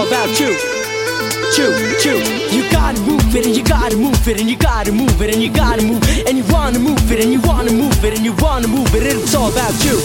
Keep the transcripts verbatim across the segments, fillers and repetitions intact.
about you. Choo, choo. You gotta move it and you gotta move it and you gotta move it and you gotta move it and you wanna move it and you wanna move it and you wanna move it. It's all about you.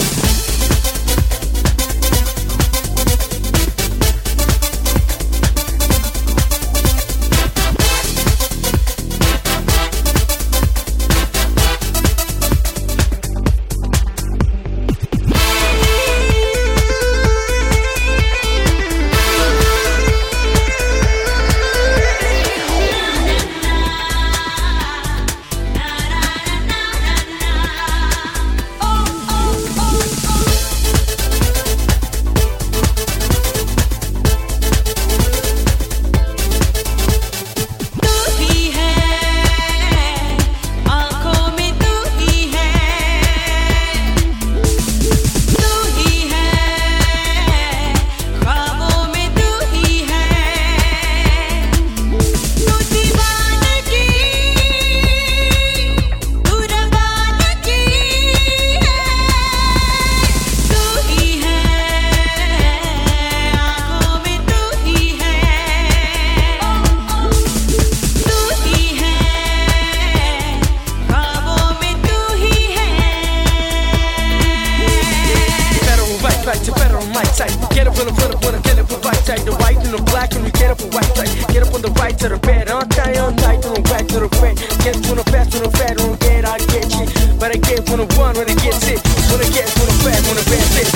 Get up on the front, wanna get up on the right side, the white and the black, and we get up on the right side. Get up on the right to the bed, on tie, on tight, to the back to the red. Get to the fast, to the fat, don't get, I get you. But I get when I one, when I get sick, when I get, when I fat, when I bad sick.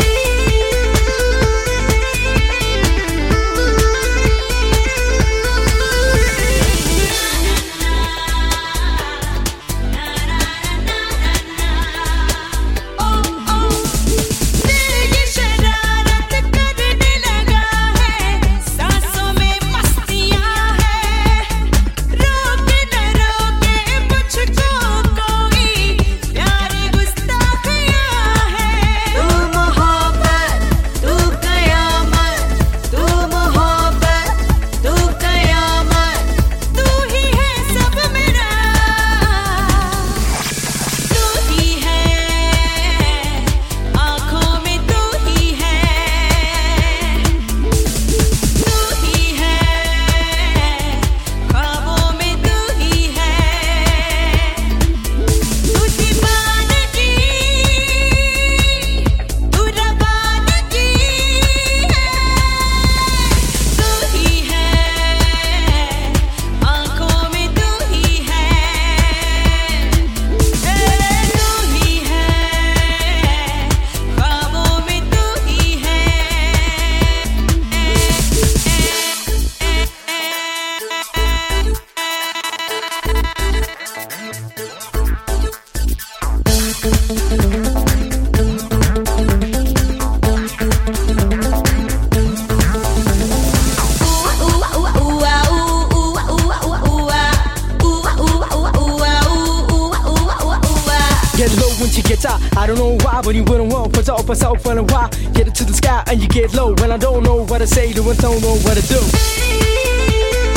I don't know why, but you wouldn't want for all myself when a while. Get it to the sky and you get low. When I don't know what to say, to I don't know what to do.